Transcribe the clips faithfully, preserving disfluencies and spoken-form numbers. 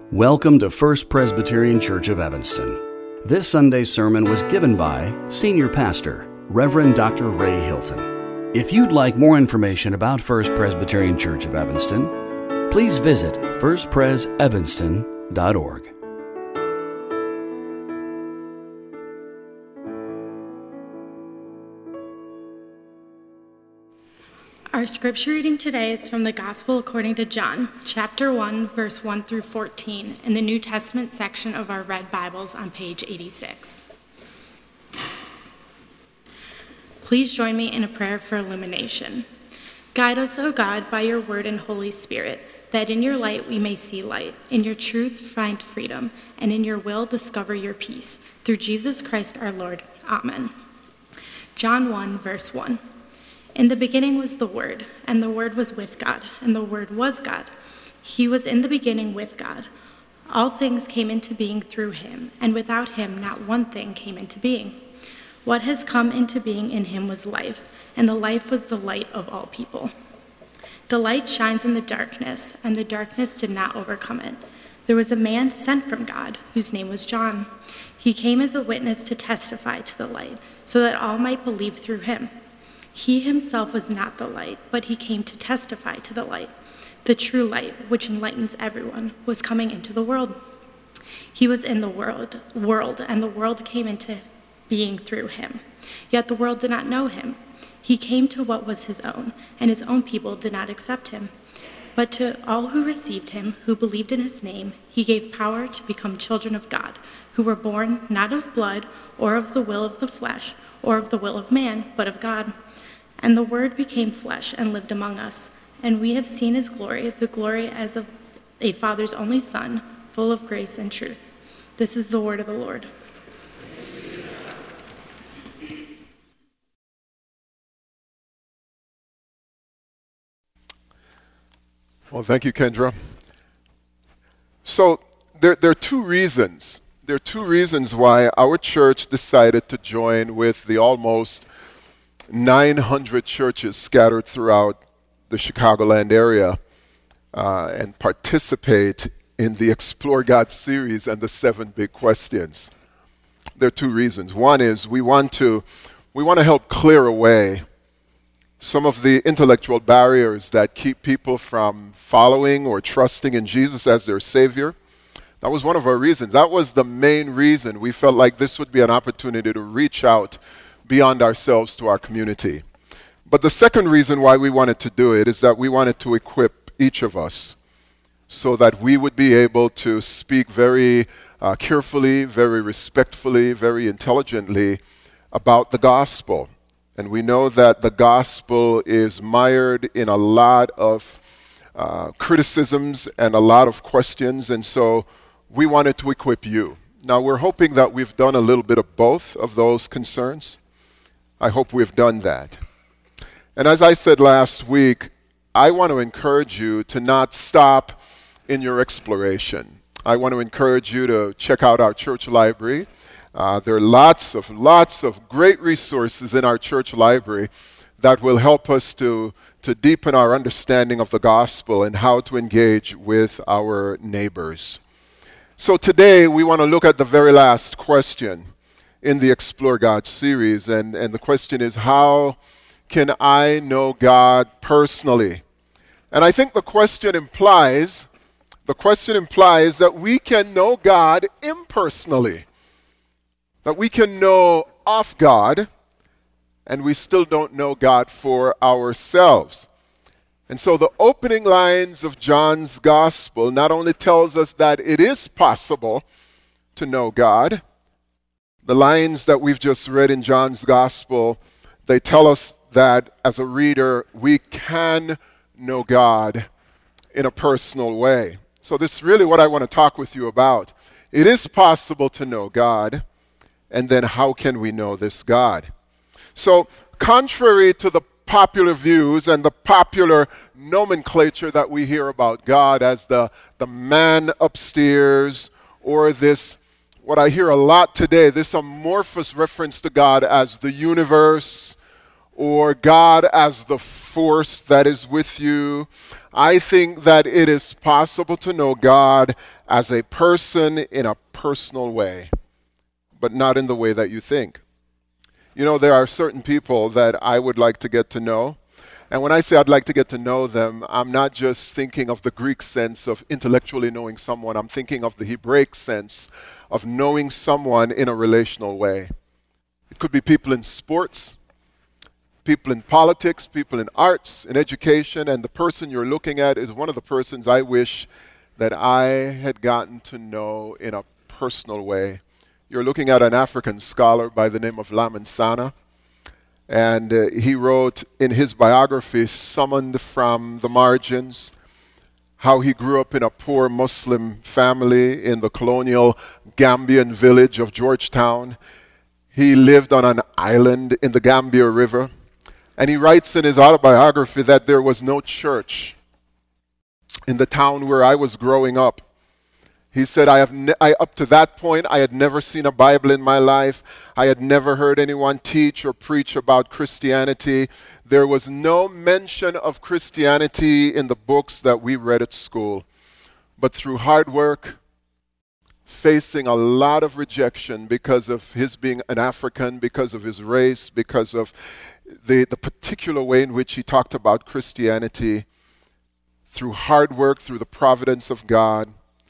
Welcome to First Presbyterian Church of Evanston. This Sunday's sermon was given by Senior Pastor, Reverend Doctor Ray Hilton. If you'd like more information about First Presbyterian Church of Evanston, please visit first pres evanston dot org. Our scripture reading today is from the Gospel according to John, chapter one, verse one through fourteen, in the New Testament section of our Red Bibles on page eighty-six. Please join me in a prayer for illumination. Guide us, O God, by your word and Holy Spirit, that in your light we may see light, in your truth find freedom, and in your will discover your peace. Through Jesus Christ our Lord. Amen. John one, verse one. In the beginning was the Word, and the Word was with God, and the Word was God. He was in the beginning with God. All things came into being through him, and without him not one thing came into being. What has come into being in him was life, and the life was the light of all people. The light shines in the darkness, and the darkness did not overcome it. There was a man sent from God, whose name was John. He came as a witness to testify to the light, so that all might believe through him. He himself was not the light, but he came to testify to the light. The true light, which enlightens everyone, was coming into the world. He was in the world, world, and the world came into being through him. Yet the world did not know him. He came to what was his own, and his own people did not accept him. But to all who received him, who believed in his name, he gave power to become children of God, who were born not of blood, or of the will of the flesh, or of the will of man, but of God. And the Word became flesh and lived among us, and we have seen his glory, the glory as of a Father's only Son, full of grace and truth. This is the word of the Lord. Well, thank you, Kendra. So there, there are two reasons. There are two reasons why our church decided to join with the almost nine hundred churches scattered throughout the Chicagoland area uh, and participate in the Explore God series and the seven big questions. There are two reasons. One is we want to we want to help clear away some of the intellectual barriers that keep people from following or trusting in Jesus as their Savior. That was one of our reasons. That was the main reason we felt like this would be an opportunity to reach out beyond ourselves to our community. But the second reason why we wanted to do it is that we wanted to equip each of us so that we would be able to speak very uh, carefully, very respectfully, very intelligently about the gospel. And we know that the gospel is mired in a lot of uh, criticisms and a lot of questions, and so we wanted to equip you. Now, we're hoping that we've done a little bit of both of those concerns. I hope we've done that. And as I said last week, I want to encourage you to not stop in your exploration. I want to encourage you to check out our church library. Uh, there are lots of, lots of great resources in our church library that will help us to, to deepen our understanding of the gospel and how to engage with our neighbors. So today we want to look at the very last question in the Explore God series, and, and the question is, how can I know God personally? And I think the question implies, the question implies that we can know God impersonally, that we can know of God, and we still don't know God for ourselves. And so the opening lines of John's gospel not only tells us that it is possible to know God. The lines that we've just read in John's gospel, they tell us that as a reader, we can know God in a personal way. So this is really what I want to talk with you about. It is possible to know God, and then how can we know this God? So contrary to the popular views and the popular nomenclature that we hear about God as the, the man upstairs, or this, what I hear a lot today, this amorphous reference to God as the universe, or God as the force that is with you. I think that it is possible to know God as a person in a personal way, but not in the way that you think. You know, there are certain people that I would like to get to know. And when I say I'd like to get to know them, I'm not just thinking of the Greek sense of intellectually knowing someone. I'm thinking of the Hebraic sense of knowing someone in a relational way. It could be people in sports, people in politics, people in arts, in education, and the person you're looking at is one of the persons I wish that I had gotten to know in a personal way. You're looking at an African scholar by the name of Lamin Sanneh, and uh, he wrote in his biography, Summoned from the Margins, how he grew up in a poor Muslim family in the colonial Gambian village of Georgetown. He lived on an island in the Gambia River. And he writes in his autobiography that there was no church in the town where I was growing up. He said, I have ne- I, up to that point, I had never seen a Bible in my life. I had never heard anyone teach or preach about Christianity. There was no mention of Christianity in the books that we read at school. But through hard work, facing a lot of rejection because of his being an African, because of his race, because of the, the particular way in which he talked about Christianity, through hard work, through the providence of God,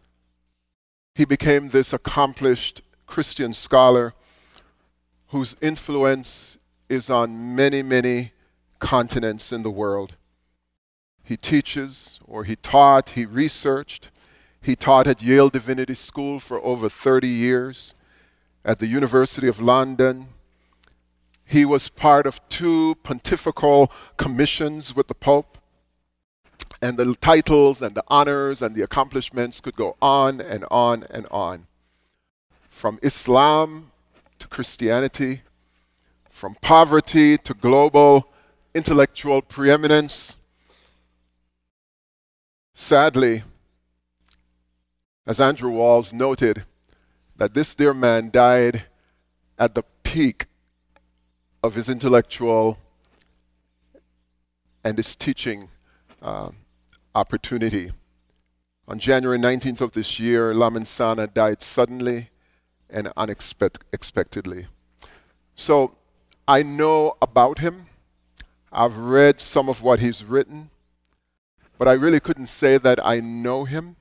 he became this accomplished Christian scholar whose influence is on many, many continents in the world. He teaches, or he taught, he researched. He taught at Yale Divinity School for over thirty years, at the University of London. He was part of two pontifical commissions with the Pope. And the titles and the honors and the accomplishments could go on and on and on. From Islam to Christianity, from poverty to global intellectual preeminence. Sadly, as Andrew Walls noted, that this dear man died at the peak of his intellectual and his teaching uh, opportunity. On January nineteenth of this year, Lamin Sanneh died suddenly and unexpectedly. So I know about him. I've read some of what he's written, but I really couldn't say that I know him.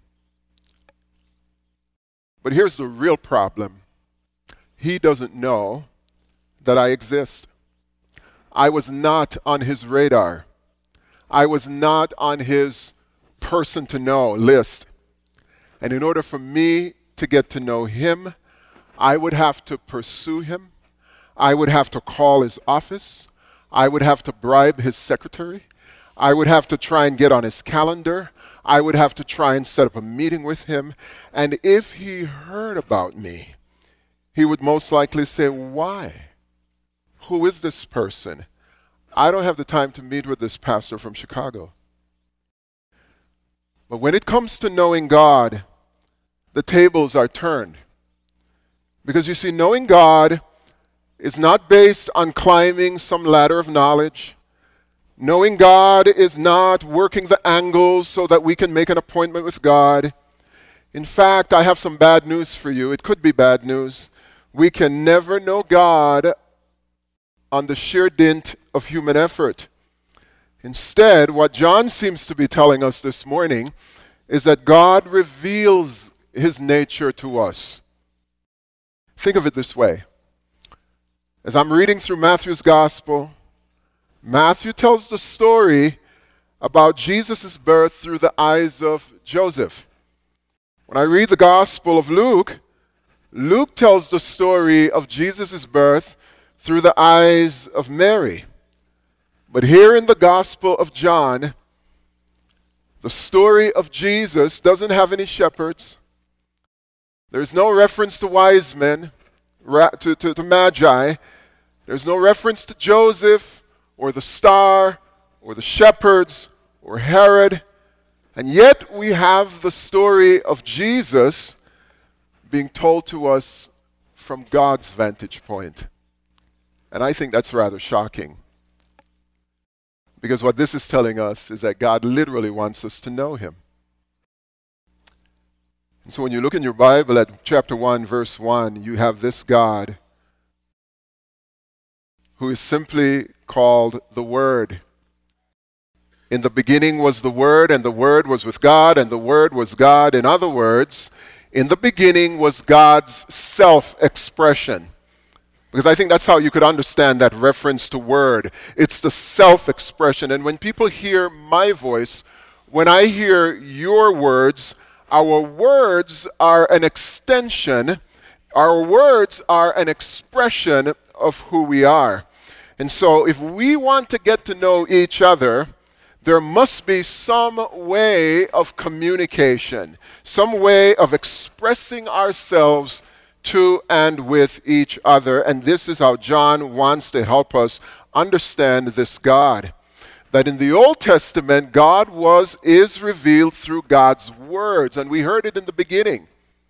But here's the real problem. He doesn't know that I exist. I was not on his radar. I was not on his person to know list. And in order for me to get to know him, I would have to pursue him. I would have to call his office. I would have to bribe his secretary. I would have to try and get on his calendar. I would have to try and set up a meeting with him. And if he heard about me, he would most likely say, why? Who is this person? I don't have the time to meet with this pastor from Chicago. But when it comes to knowing God, the tables are turned. Because you see, knowing God is not based on climbing some ladder of knowledge. Knowing God is not working the angles so that we can make an appointment with God. In fact, I have some bad news for you. It could be bad news. We can never know God on the sheer dint of human effort. Instead, what John seems to be telling us this morning is that God reveals his nature to us. Think of it this way. As I'm reading through Matthew's gospel, Matthew tells the story about Jesus' birth through the eyes of Joseph. When I read the gospel of Luke, Luke tells the story of Jesus' birth through the eyes of Mary. But here in the Gospel of John, the story of Jesus doesn't have any shepherds. There's no reference to wise men, to, to, to magi. There's no reference to Joseph or the star or the shepherds or Herod. And yet we have the story of Jesus being told to us from God's vantage point. And I think that's rather shocking. Because what this is telling us is that God literally wants us to know him. And so when you look in your Bible at chapter one, verse one, you have this God who is simply called the Word. In the beginning was the Word, and the Word was with God, and the Word was God. In other words, in the beginning was God's self-expression. Because I think that's how you could understand that reference to word. It's the self-expression. And when people hear my voice, when I hear your words, our words are an extension, our words are an expression of who we are. And so if we want to get to know each other, there must be some way of communication, some way of expressing ourselves to and with each other. And this is how John wants to help us understand this God. That in the Old Testament, God was, is revealed through God's words. And we heard it in the beginning.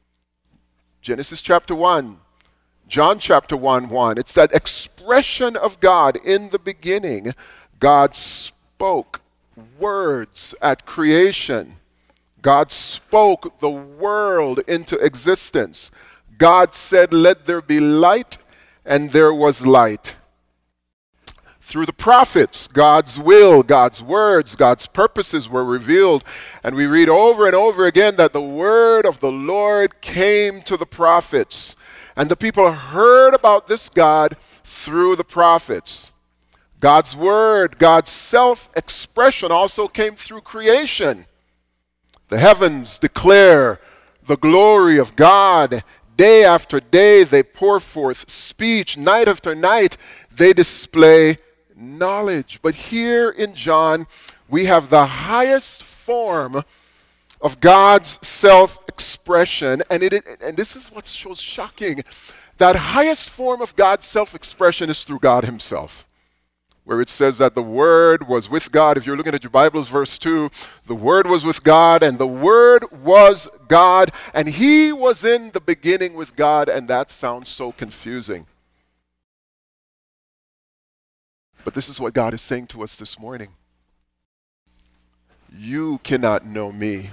Genesis chapter one, John chapter one, one. It's that expression of God. In the beginning, God spoke words at creation. God spoke the world into existence. God said, "Let there be light," and there was light. Through the prophets, God's will, God's words, God's purposes were revealed. And we read over and over again that the word of the Lord came to the prophets. And the people heard about this God through the prophets. God's word, God's self-expression also came through creation. The heavens declare the glory of God. Day after day, they pour forth speech. Night after night, they display knowledge. But here in John, we have the highest form of God's self-expression. And, it, and this is what's so shocking. That highest form of God's self-expression is through God himself. Where it says that the Word was with God. If you're looking at your Bibles, verse two, the Word was with God, and the Word was God, and he was in the beginning with God. And that sounds so confusing. But this is what God is saying to us this morning. You cannot know me.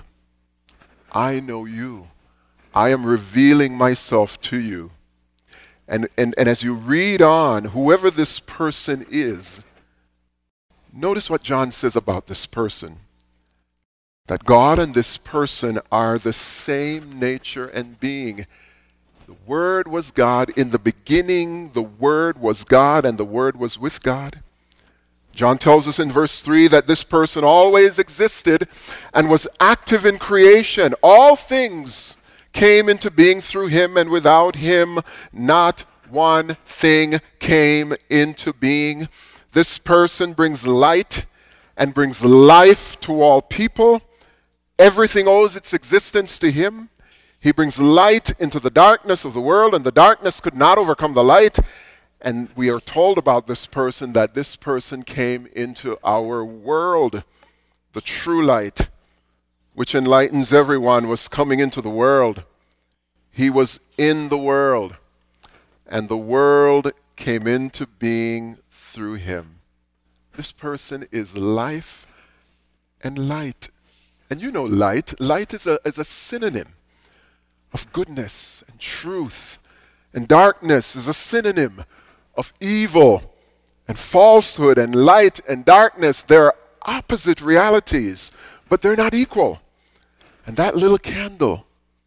I know you. I am revealing myself to you. And, and, and as you read on, whoever this person is, notice what John says about this person. That God and this person are the same nature and being. The Word was God. In the beginning, the Word was God, and the Word was with God. John tells us in verse three that this person always existed and was active in creation. All things came into being through him, and without him not one thing came into being. This person brings light and brings life to all people. Everything owes its existence to him. He brings light into the darkness of the world, and the darkness could not overcome the light. And we are told about this person that this person came into our world. The true light, which enlightens everyone, was coming into the world. He was in the world, and the world came into being through him. This person is life and light. And you know light. Light is a, is a synonym of goodness and truth. And darkness is a synonym of evil and falsehood. And light and darkness, they're opposite realities, but they're not equal. And that little candle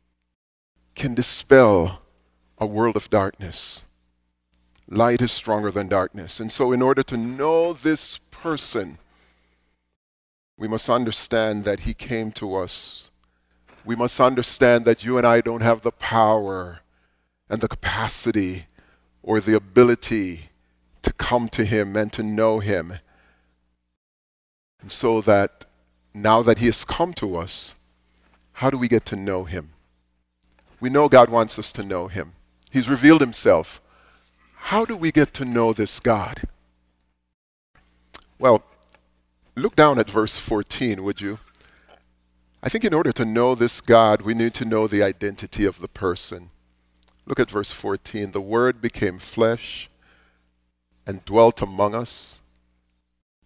can dispel a world of darkness. Light is stronger than darkness. And so in order to know this person, we must understand that he came to us. We must understand that you and I don't have the power and the capacity or the ability to come to him and to know him. And so that now that he has come to us, how do we get to know him? We know God wants us to know him. He's revealed himself. How do we get to know this God? Well, look down at verse fourteen, would you? I think in order to know this God, we need to know the identity of the person. Look at verse fourteen. The Word became flesh and dwelt among us,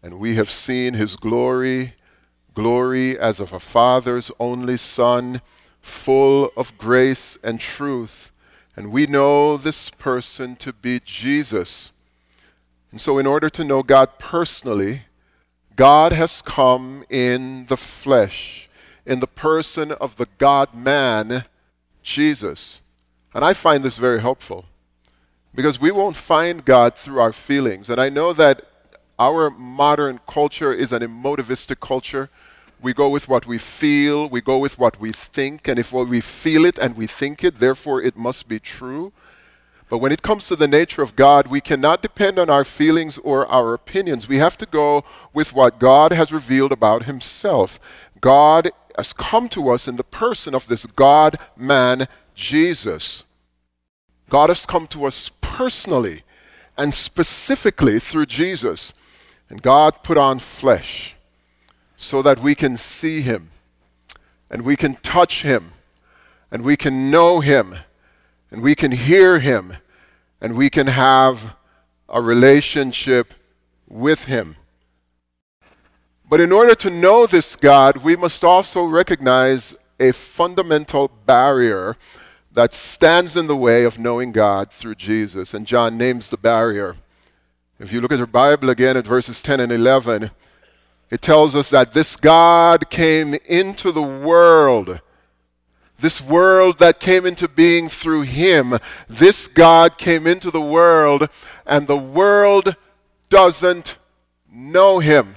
and we have seen his glory, glory as of a Father's only Son, full of grace and truth. And we know this person to be Jesus. And so in order to know God personally, God has come in the flesh, in the person of the God-man, Jesus. And I find this very helpful, because we won't find God through our feelings. And I know that our modern culture is an emotivistic culture. We go with what we feel, we go with what we think, and if we feel it and we think it, therefore it must be true. But when it comes to the nature of God, we cannot depend on our feelings or our opinions. We have to go with what God has revealed about himself. God has come to us in the person of this God-man, Jesus. God has come to us personally and specifically through Jesus. And God put on flesh so that we can see him, and we can touch him, and we can know him, and we can hear him, and we can have a relationship with him. But in order to know this God, we must also recognize a fundamental barrier that stands in the way of knowing God through Jesus. And John names the barrier. If you look at your Bible again at verses ten and eleven, it tells us that this God came into the world. This world that came into being through him. This God came into the world, and the world doesn't know him.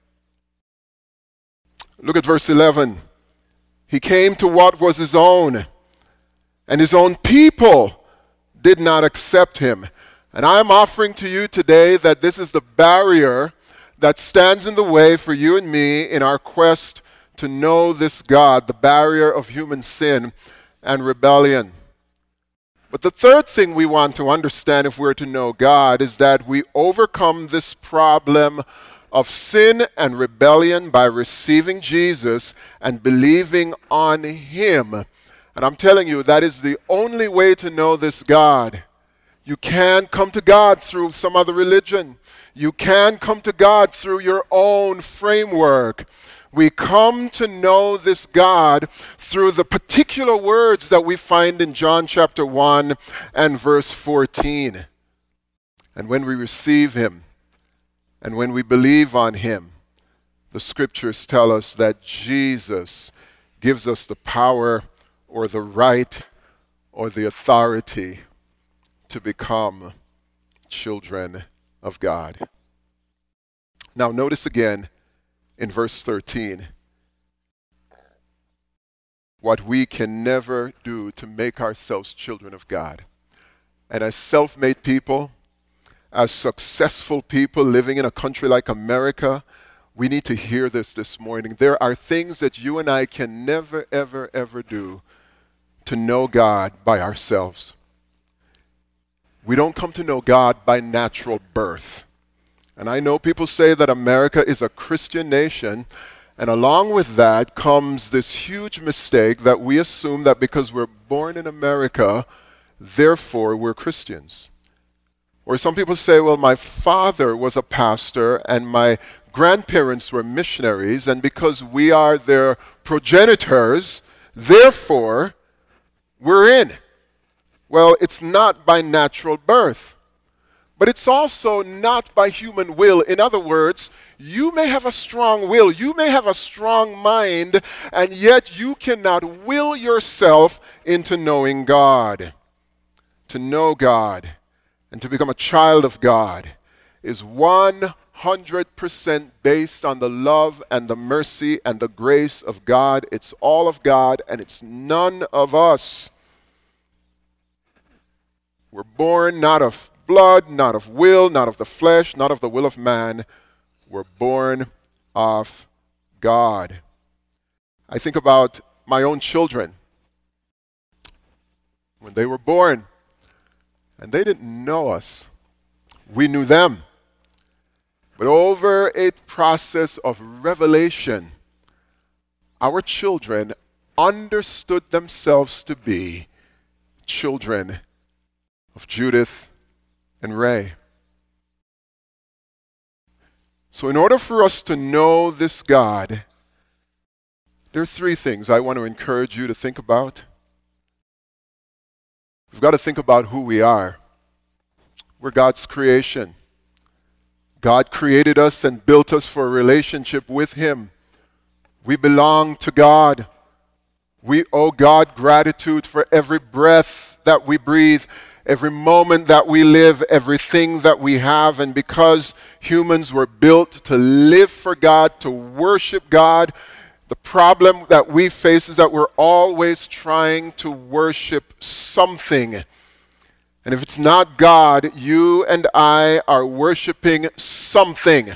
Look at verse eleven. He came to what was his own, and his own people did not accept him. And I'm offering to you today that this is the barrier that stands in the way for you and me in our quest to know this God, the barrier of human sin and rebellion. But the third thing we want to understand if we're to know God is that we overcome this problem of sin and rebellion by receiving Jesus and believing on him. And I'm telling you, that is the only way to know this God. You can't come to God through some other religion. You can't come to God through your own framework. We come to know this God through the particular words that we find in John chapter one and verse fourteen. And when we receive him, and when we believe on him, the scriptures tell us that Jesus gives us the power or the right or the authority to become children of God. Now notice again in verse thirteen what we can never do to make ourselves children of God. And as self-made people, as successful people living in a country like America, we need to hear this this morning. There are things that you and I can never, ever, ever do to know God by ourselves. We don't come to know God by natural birth. And I know people say that America is a Christian nation, and along with that comes this huge mistake that we assume that because we're born in America, therefore we're Christians. Or some people say, well, my father was a pastor and my grandparents were missionaries, and because we are their progenitors, therefore we're in. Well, it's not by natural birth, but it's also not by human will. In other words, you may have a strong will, you may have a strong mind, and yet you cannot will yourself into knowing God. To know God and to become a child of God is one hundred percent based on the love and the mercy and the grace of God. It's all of God, and it's none of us. We're born not of blood, not of will, not of the flesh, not of the will of man. We're born of God. I think about my own children. When they were born, and they didn't know us, we knew them. But over a process of revelation, our children understood themselves to be children of Judith and Ray. So in order for us to know this God, there are three things I want to encourage you to think about. We've got to think about who we are. We're God's creation. God created us and built us for a relationship with Him. We belong to God. We owe God gratitude for every breath that we breathe, every moment that we live, everything that we have. And because humans were built to live for God, to worship God, the problem that we face is that we're always trying to worship something. And if it's not God, you and I are worshiping something.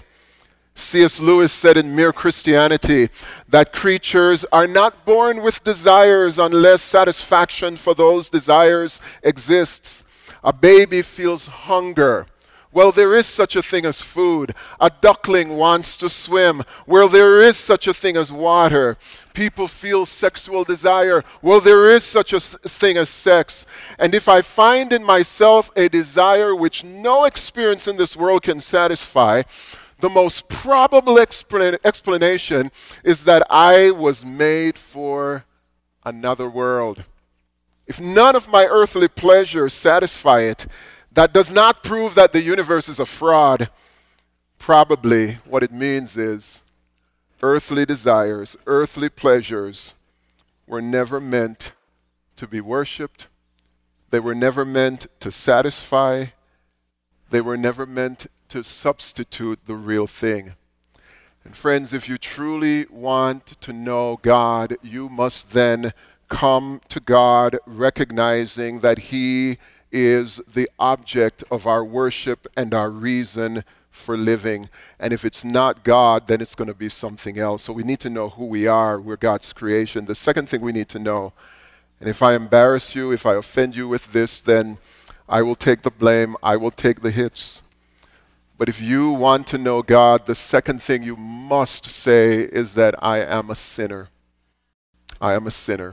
C S Lewis said in Mere Christianity that creatures are not born with desires unless satisfaction for those desires exists. A baby feels hunger. Well, there is such a thing as food. A duckling wants to swim. Well, there is such a thing as water. People feel sexual desire. Well, there is such a thing as sex. And if I find in myself a desire which no experience in this world can satisfy, the most probable explan- explanation is that I was made for another world. If none of my earthly pleasures satisfy it, that does not prove that the universe is a fraud. Probably what it means is earthly desires, earthly pleasures were never meant to be worshiped. They were never meant to satisfy. They were never meant to substitute the real thing. And friends, if you truly want to know God, you must then come to God recognizing that He is the object of our worship and our reason for living. And if it's not God, then it's going to be something else. So we need to know who we are. We're God's creation. The second thing we need to know, and if I embarrass you, if I offend you with this, then I will take the blame. I will take the hits. But if you want to know God, the second thing you must say is that I am a sinner. I am a sinner.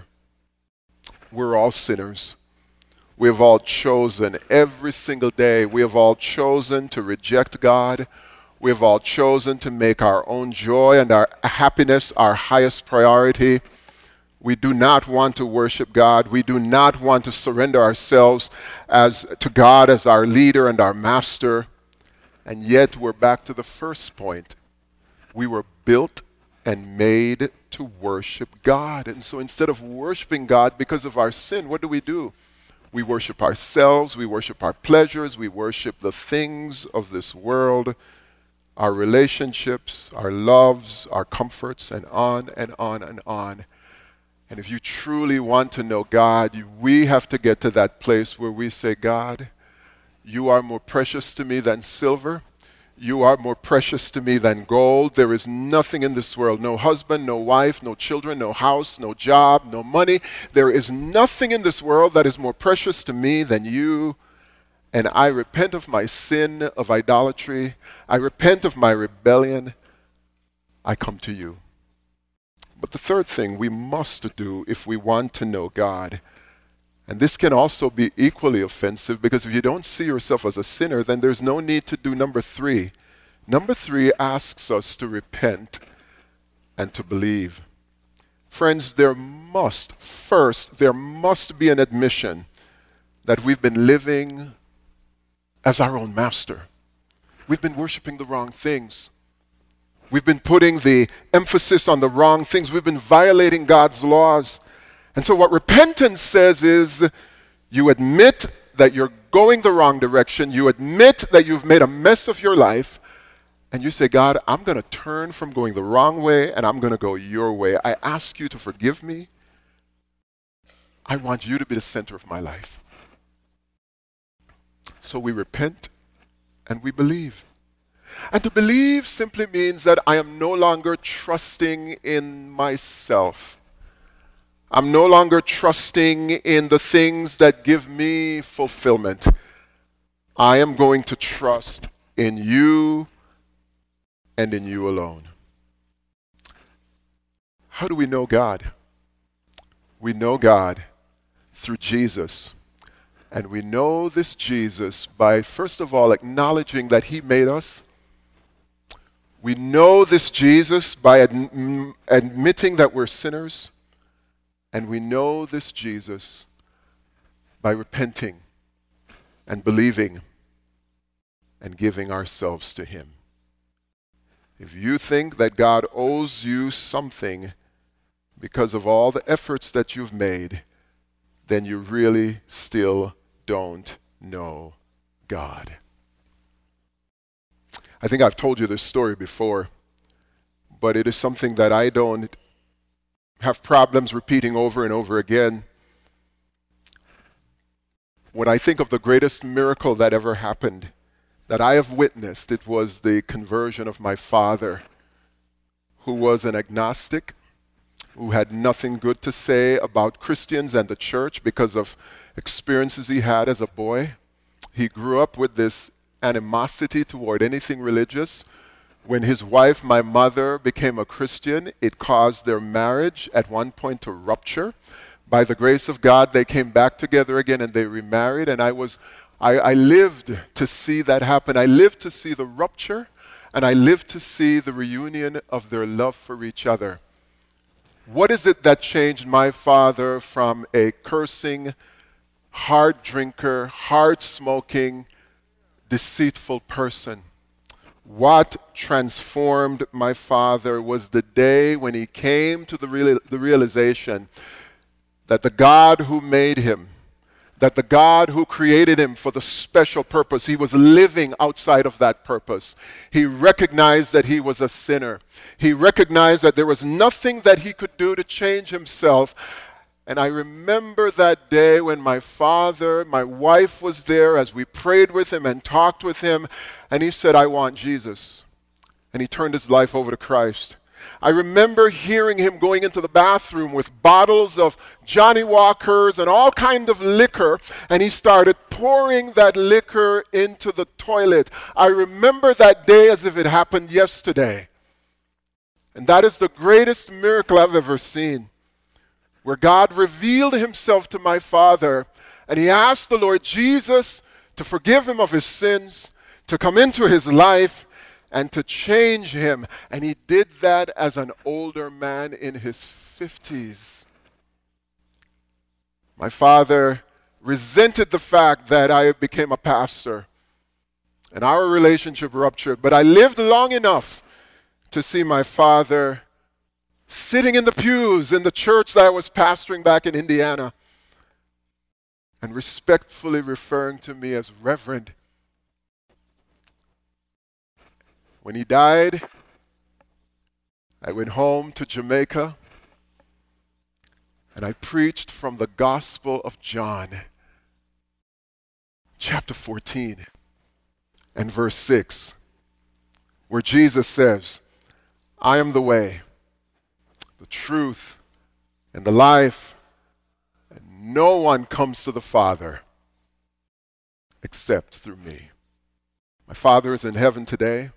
We're all sinners. We have all chosen every single day. We have all chosen to reject God. We have all chosen to make our own joy and our happiness our highest priority. We do not want to worship God. We do not want to surrender ourselves as to God as our leader and our master. And yet we're back to the first point. We were built and made to worship God. And so instead of worshiping God because of our sin, what do we do? We worship ourselves, we worship our pleasures, we worship the things of this world, our relationships, our loves, our comforts, and on and on and on. And if you truly want to know God, you, we have to get to that place where we say, God, you are more precious to me than silver. You are more precious to me than gold. There is nothing in this world, no husband, no wife, no children, no house, no job, no money. There is nothing in this world that is more precious to me than you. And I repent of my sin of idolatry. I repent of my rebellion. I come to you. But the third thing we must do if we want to know God, and this can also be equally offensive, because if you don't see yourself as a sinner, then there's no need to do number three. Number three asks us to repent and to believe. Friends, there must, first, there must be an admission that we've been living as our own master. We've been worshiping the wrong things. We've been putting the emphasis on the wrong things. We've been violating God's laws. And so what repentance says is you admit that you're going the wrong direction. You admit that you've made a mess of your life. And you say, God, I'm going to turn from going the wrong way and I'm going to go your way. I ask you to forgive me. I want you to be the center of my life. So we repent and we believe. And to believe simply means that I am no longer trusting in myself. I'm no longer trusting in the things that give me fulfillment. I am going to trust in you and in you alone. How do we know God? We know God through Jesus. And we know this Jesus by, first of all, acknowledging that he made us. We know this Jesus by ad- admitting that we're sinners, and we know this Jesus by repenting and believing and giving ourselves to him. If you think that God owes you something because of all the efforts that you've made, then you really still don't know God. I think I've told you this story before, but it is something that I don't have problems repeating over and over again. When I think of the greatest miracle that ever happened, that I have witnessed, it was the conversion of my father, who was an agnostic, who had nothing good to say about Christians and the church because of experiences he had as a boy. He grew up with this animosity toward anything religious. When his wife, my mother, became a Christian, it caused their marriage at one point to rupture. By the grace of God, they came back together again and they remarried, and I was I, I lived to see that happen. I lived to see the rupture, and I lived to see the reunion of their love for each other. What is it that changed my father from a cursing, hard drinker, hard smoking, deceitful person? What transformed my father was the day when he came to the, real, the realization that the God who made him, that the God who created him for the special purpose, he was living outside of that purpose. He recognized that he was a sinner. He recognized that there was nothing that he could do to change himself. And I remember that day when my father, my wife was there as we prayed with him and talked with him, and he said, "I want Jesus." And he turned his life over to Christ. I remember hearing him going into the bathroom with bottles of Johnny Walkers and all kind of liquor, and he started pouring that liquor into the toilet. I remember that day as if it happened yesterday. And that is the greatest miracle I've ever seen, where God revealed himself to my father, and he asked the Lord Jesus to forgive him of his sins, to come into his life, and to change him. And he did that as an older man in his fifties. My father resented the fact that I became a pastor, and our relationship ruptured. But I lived long enough to see my father sitting in the pews in the church that I was pastoring back in Indiana, and respectfully referring to me as Reverend. When he died, I went home to Jamaica and I preached from the Gospel of John, chapter fourteen and verse six, where Jesus says, "I am the way, the truth, and the life, and no one comes to the Father except through me." My Father is in heaven today.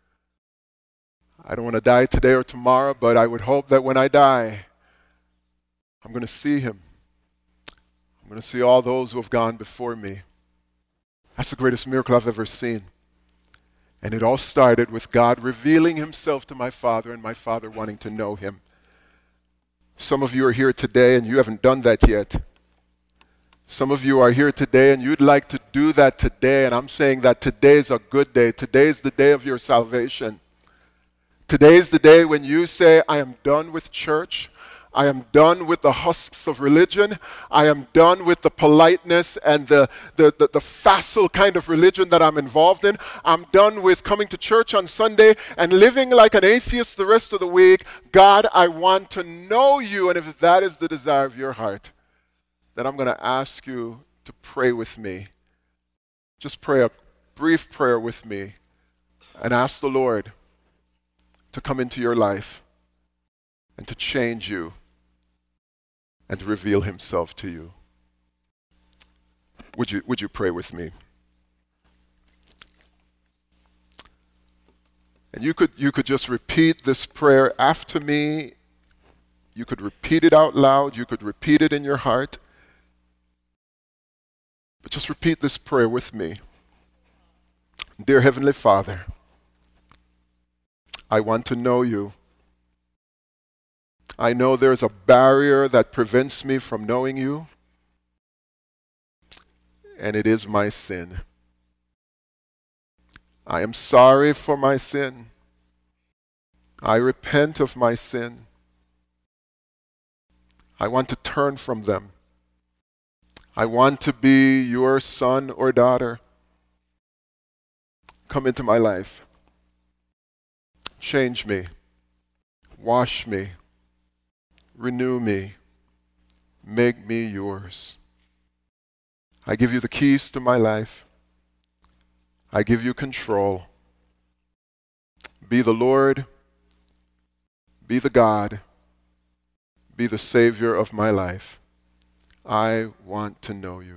I don't want to die today or tomorrow, but I would hope that when I die, I'm going to see him. I'm going to see all those who have gone before me. That's the greatest miracle I've ever seen. And it all started with God revealing himself to my father and my father wanting to know him. Some of you are here today and you haven't done that yet. Some of you are here today and you'd like to do that today, and I'm saying that today is a good day. Today is the day of your salvation. Today is the day when you say, "I am done with church. I am done with the husks of religion. I am done with the politeness and the, the, the, the facile kind of religion that I'm involved in. I'm done with coming to church on Sunday and living like an atheist the rest of the week. God, I want to know you." And if that is the desire of your heart, then I'm going to ask you to pray with me. Just pray a brief prayer with me and ask the Lord to come into your life and to change you and to reveal himself to you. Would you, would you pray with me? And you could, you could just repeat this prayer after me. You could repeat it out loud. You could repeat it in your heart. But just repeat this prayer with me. Dear Heavenly Father, I want to know you. I know there's a barrier that prevents me from knowing you, and it is my sin. I am sorry for my sin. I repent of my sin. I want to turn from them. I want to be your son or daughter. Come into my life. Change me. Wash me. Renew me. Make me yours. I give you the keys to my life. I give you control. Be the Lord. Be the God. Be the Savior of my life. I want to know you.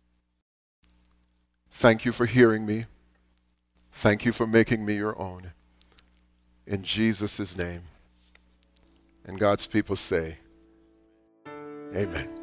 Thank you for hearing me. Thank you for making me your own. In Jesus' name. And God's people say, amen.